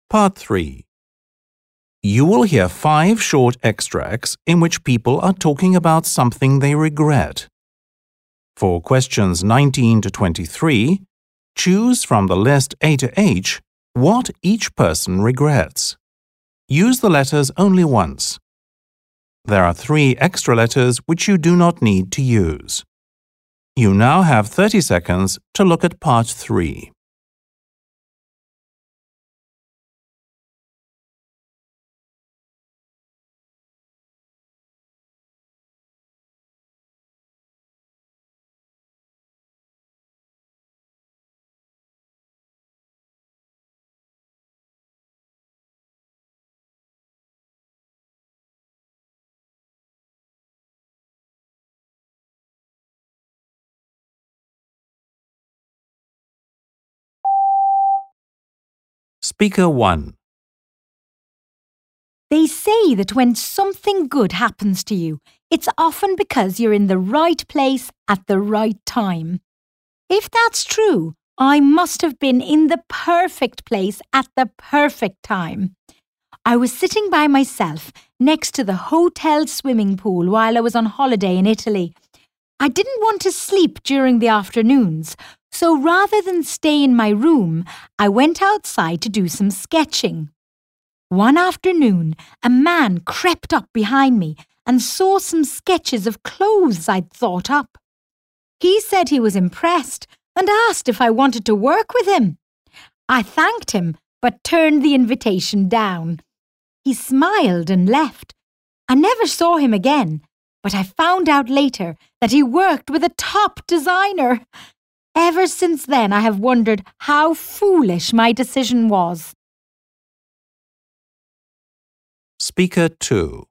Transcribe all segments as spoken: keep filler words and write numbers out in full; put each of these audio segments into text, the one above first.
Part three. You will hear five short extracts in which people are talking about something they regret. For questions nineteen to twenty-three, choose from the list A to H what each person regrets. Use the letters only once. There are three extra letters which you do not need to use. You now have thirty seconds to look at part three. Speaker one. They say that when something good happens to you, it's often because you're in the right place at the right time. If that's true, I must have been in the perfect place at the perfect time. I was sitting by myself next to the hotel swimming pool while I was on holiday in Italy. I didn't want to sleep during the afternoons, so rather than stay in my room, I went outside to do some sketching. One afternoon, a man crept up behind me and saw some sketches of clothes I'd thought up. He said he was impressed and asked if I wanted to work with him. I thanked him, but turned the invitation down. He smiled and left. I never saw him again, but I found out later that he worked with a top designer. Ever since then, I have wondered how foolish my decision was. Speaker two.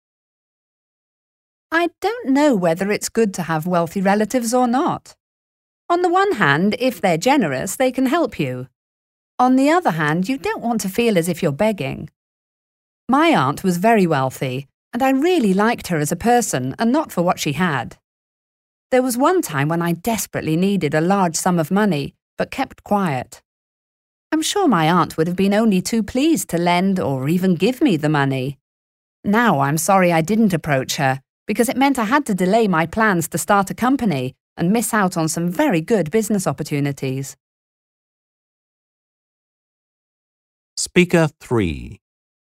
I don't know whether it's good to have wealthy relatives or not. On the one hand, if they're generous, they can help you. On the other hand, you don't want to feel as if you're begging. My aunt was very wealthy, and I really liked her as a person and not for what she had. There was one time when I desperately needed a large sum of money, but kept quiet. I'm sure my aunt would have been only too pleased to lend or even give me the money. Now I'm sorry I didn't approach her, because it meant I had to delay my plans to start a company and miss out on some very good business opportunities. Speaker three.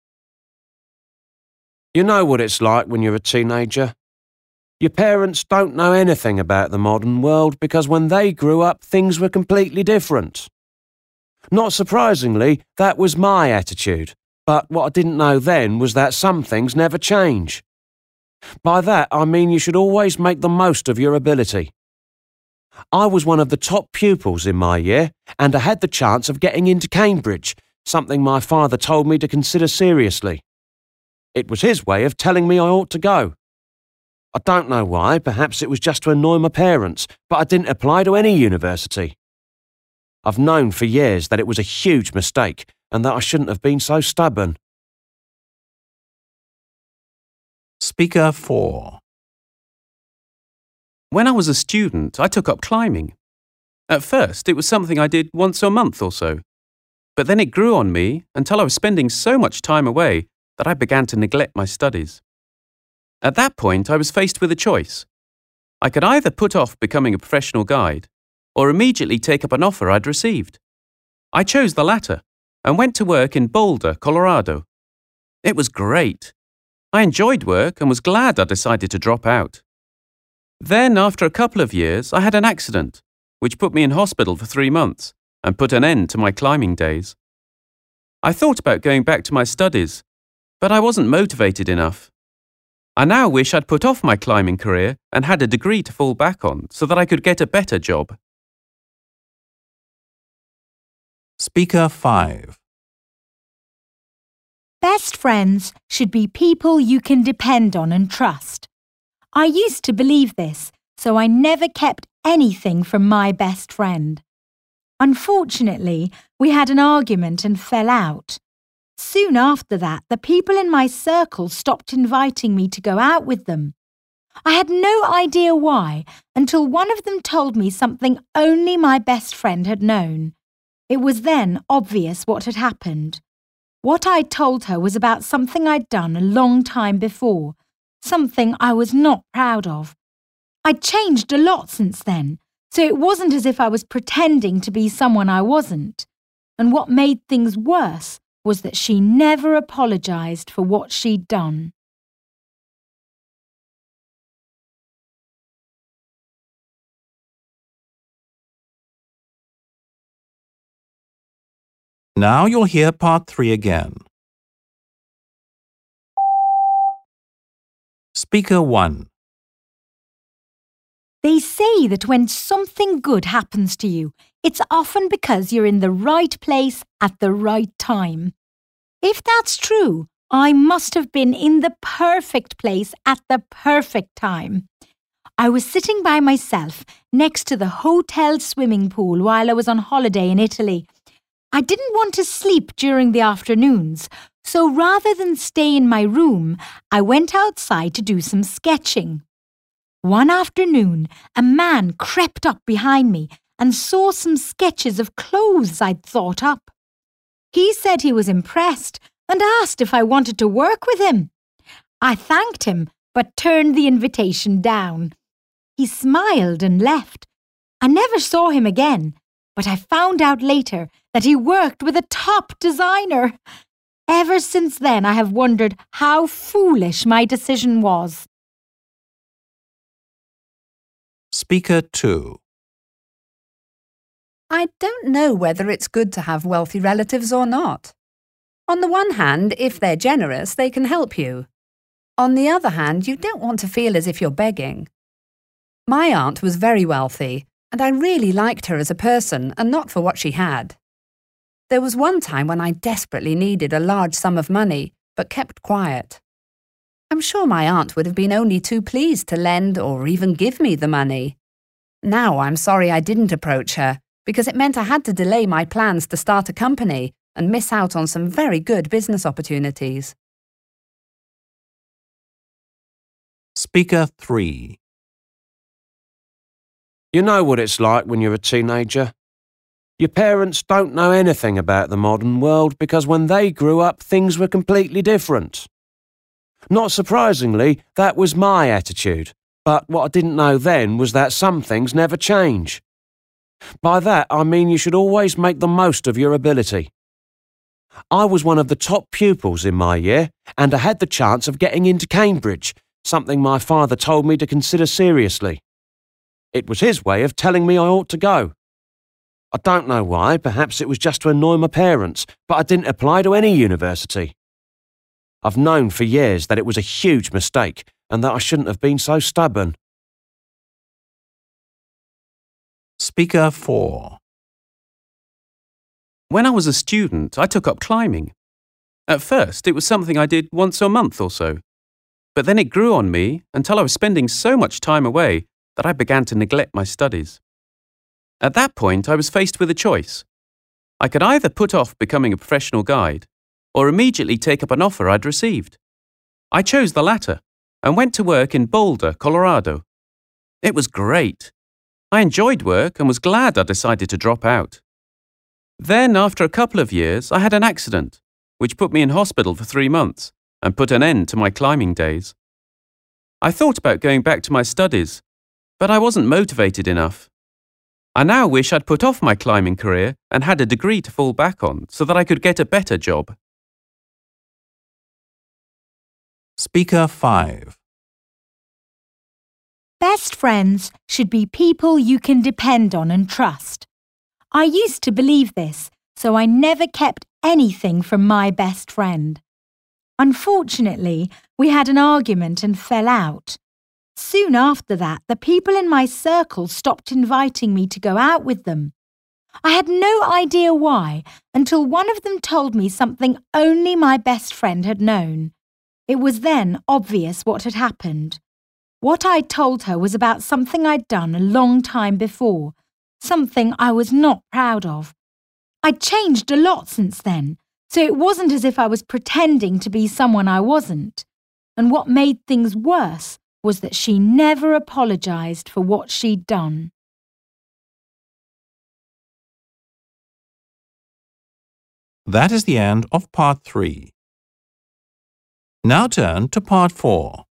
You know what it's like when you're a teenager. Your parents don't know anything about the modern world because when they grew up, things were completely different. Not surprisingly, that was my attitude, but what I didn't know then was that some things never change. By that, I mean you should always make the most of your ability. I was one of the top pupils in my year, and I had the chance of getting into Cambridge, something my father told me to consider seriously. It was his way of telling me I ought to go. I don't know why, perhaps it was just to annoy my parents, but I didn't apply to any university. I've known for years that it was a huge mistake and that I shouldn't have been so stubborn. Speaker four. When I was a student, I took up climbing. At first, it was something I did once a month or so. But then it grew on me until I was spending so much time away that I began to neglect my studies. At that point, I was faced with a choice. I could either put off becoming a professional guide or immediately take up an offer I'd received. I chose the latter and went to work in Boulder, Colorado. It was great. I enjoyed work and was glad I decided to drop out. Then, after a couple of years, I had an accident, which put me in hospital for three months and put an end to my climbing days. I thought about going back to my studies, but I wasn't motivated enough. I now wish I'd put off my climbing career and had a degree to fall back on so that I could get a better job. Speaker five. Best friends should be people you can depend on and trust. I used to believe this, so I never kept anything from my best friend. Unfortunately, we had an argument and fell out. Soon after that, the people in my circle stopped inviting me to go out with them. I had no idea why until one of them told me something only my best friend had known. It was then obvious what had happened. What I told her was about something I'd done a long time before, something I was not proud of. I'd changed a lot since then, so it wasn't as if I was pretending to be someone I wasn't. And what made things worse was that she never apologised for what she'd done. Now you'll hear part three again. Speaker one. They say that when something good happens to you, it's often because you're in the right place at the right time. If that's true, I must have been in the perfect place at the perfect time. I was sitting by myself next to the hotel swimming pool while I was on holiday in Italy. I didn't want to sleep during the afternoons, so rather than stay in my room, I went outside to do some sketching. One afternoon, a man crept up behind me and saw some sketches of clothes I'd thought up. He said he was impressed and asked if I wanted to work with him. I thanked him, but turned the invitation down. He smiled and left. I never saw him again, but I found out later that he worked with a top designer. Ever since then, I have wondered how foolish my decision was. Speaker two. I don't know whether it's good to have wealthy relatives or not. On the one hand, if they're generous, they can help you. On the other hand, you don't want to feel as if you're begging. My aunt was very wealthy, and I really liked her as a person and not for what she had. There was one time when I desperately needed a large sum of money, but kept quiet. I'm sure my aunt would have been only too pleased to lend or even give me the money. Now I'm sorry I didn't approach her, because it meant I had to delay my plans to start a company and miss out on some very good business opportunities. Speaker three. You know what it's like when you're a teenager. Your parents don't know anything about the modern world because when they grew up, things were completely different. Not surprisingly, that was my attitude, but what I didn't know then was that some things never change. By that, I mean you should always make the most of your ability. I was one of the top pupils in my year, and I had the chance of getting into Cambridge, something my father told me to consider seriously. It was his way of telling me I ought to go. I don't know why, perhaps it was just to annoy my parents, but I didn't apply to any university. I've known for years that it was a huge mistake and that I shouldn't have been so stubborn. Speaker four. When I was a student, I took up climbing. At first, it was something I did once a month or so. But then it grew on me until I was spending so much time away that I began to neglect my studies. At that point, I was faced with a choice. I could either put off becoming a professional guide or immediately take up an offer I'd received. I chose the latter and went to work in Boulder, Colorado. It was great. I enjoyed work and was glad I decided to drop out. Then, after a couple of years, I had an accident, which put me in hospital for three months and put an end to my climbing days. I thought about going back to my studies, but I wasn't motivated enough. I now wish I'd put off my climbing career and had a degree to fall back on so that I could get a better job. Speaker five. Best friends should be people you can depend on and trust. I used to believe this, so I never kept anything from my best friend. Unfortunately, we had an argument and fell out. Soon after that, the people in my circle stopped inviting me to go out with them. I had no idea why until one of them told me something only my best friend had known. It was then obvious what had happened. What I told her was about something I'd done a long time before, something I was not proud of. I'd changed a lot since then, so it wasn't as if I was pretending to be someone I wasn't. And what made things worse was that she never apologised for what she'd done. That is the end of part three. Now turn to part four.